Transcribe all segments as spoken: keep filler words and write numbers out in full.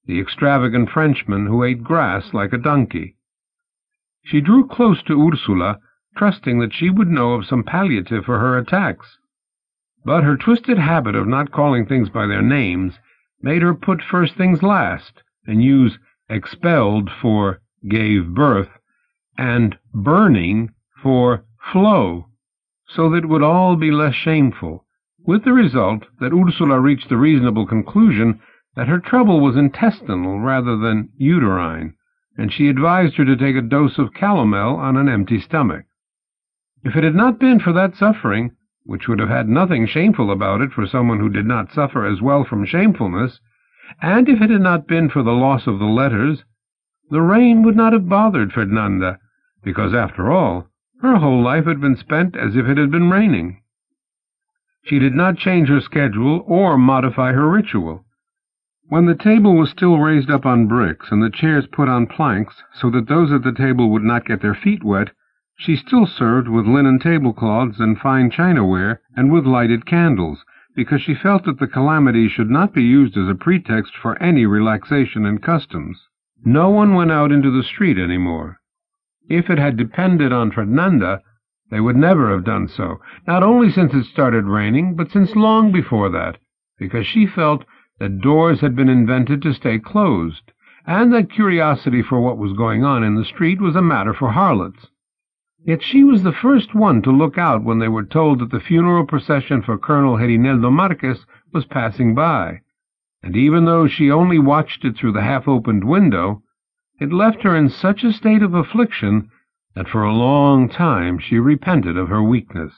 the extravagant Frenchman who ate grass like a donkey. She drew close to Ursula, trusting that she would know of some palliative for her attacks. But her twisted habit of not calling things by their names made her put first things last, and use expelled for gave birth, and burning for flow, so that it would all be less shameful, with the result that Ursula reached the reasonable conclusion that her trouble was intestinal rather than uterine, and she advised her to take a dose of calomel on an empty stomach. If it had not been for that suffering, which would have had nothing shameful about it for someone who did not suffer as well from shamefulness, and if it had not been for the loss of the letters, the rain would not have bothered Fernanda, because, after all, her whole life had been spent as if it had been raining. She did not change her schedule or modify her ritual. When the table was still raised up on bricks and the chairs put on planks so that those at the table would not get their feet wet, she still served with linen tablecloths and fine chinaware and with lighted candles, because she felt that the calamity should not be used as a pretext for any relaxation in customs. No one went out into the street any more. If it had depended on Fernanda, they would never have done so, not only since it started raining, but since long before that, because she felt that doors had been invented to stay closed, and that curiosity for what was going on in the street was a matter for harlots. Yet she was the first one to look out when they were told that the funeral procession for Colonel Herineldo Marquez was passing by, and even though she only watched it through the half-opened window, it left her in such a state of affliction that for a long time she repented of her weakness.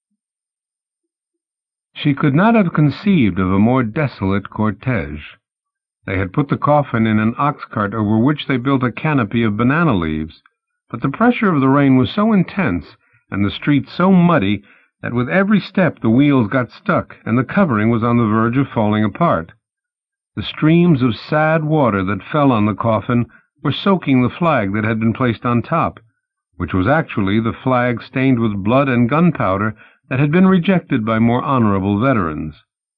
She could not have conceived of a more desolate cortège. They had put the coffin in an ox-cart over which they built a canopy of banana leaves, but the pressure of the rain was so intense and the street so muddy that with every step the wheels got stuck and the covering was on the verge of falling apart. The streams of sad water that fell on the coffin were soaking the flag that had been placed on top, which was actually the flag stained with blood and gunpowder that had been rejected by more honorable veterans.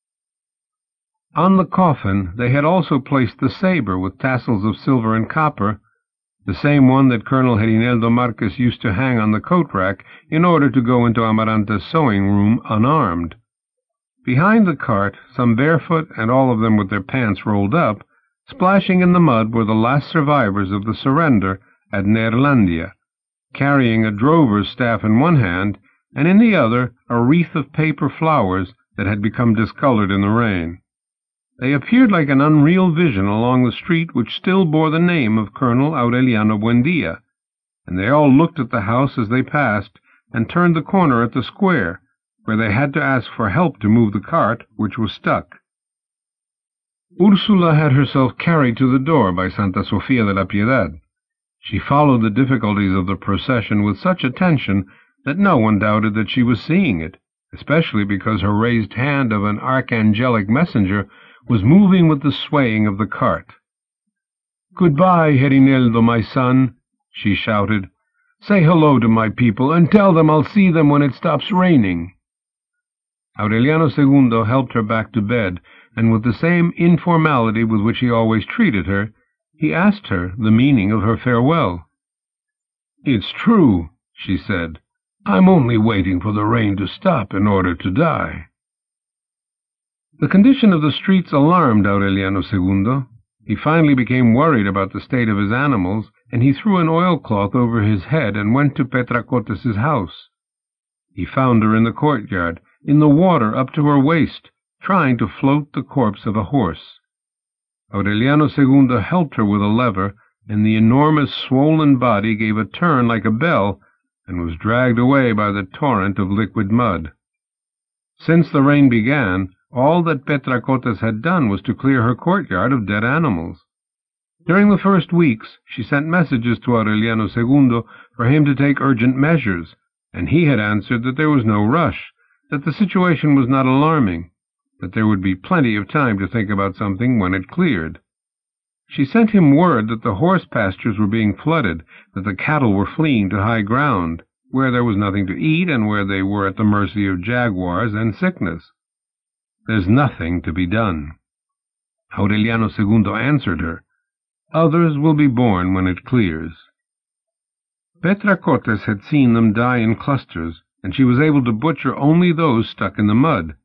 On the coffin they had also placed the sabre with tassels of silver and copper, the same one that Colonel Herineldo Marquez used to hang on the coat-rack in order to go into Amaranta's sewing-room unarmed. Behind the cart, some barefoot and all of them with their pants rolled up, splashing in the mud were the last survivors of the surrender at Neerlandia, carrying a drover's staff in one hand, and in the other a wreath of paper flowers that had become discolored in the rain. They appeared like an unreal vision along the street which still bore the name of Colonel Aureliano Buendia, and they all looked at the house as they passed and turned the corner at the square, where they had to ask for help to move the cart, which was stuck. Ursula had herself carried to the door by Santa Sofia de la Piedad. She followed the difficulties of the procession with such attention that no one doubted that she was seeing it, especially because her raised hand of an archangelic messenger was moving with the swaying of the cart. "Goodbye, Herineldo, my son," she shouted. "Say hello to my people, and tell them I'll see them when it stops raining." Aureliano Segundo helped her back to bed, and with the same informality with which he always treated her, he asked her the meaning of her farewell. "It's true," she said. "I'm only waiting for the rain to stop in order to die." The condition of the streets alarmed Aureliano Segundo. He finally became worried about the state of his animals, and he threw an oilcloth over his head and went to Petracotes's house. He found her in the courtyard, in the water up to her waist, trying to float the corpse of a horse. Aureliano Segundo helped her with a lever, and the enormous swollen body gave a turn like a bell, and was dragged away by the torrent of liquid mud. Since the rain began, all that Petracotes had done was to clear her courtyard of dead animals. During the first weeks she sent messages to Aureliano Segundo for him to take urgent measures, and he had answered that there was no rush, that the situation was not alarming, that there would be plenty of time to think about something when it cleared. She sent him word that the horse pastures were being flooded, that the cattle were fleeing to high ground, where there was nothing to eat and where they were at the mercy of jaguars and sickness. "There's nothing to be done." Aureliano Segundo answered her, "Others will be born when it clears." Petra Cortes had seen them die in clusters, and she was able to butcher only those stuck in the mud,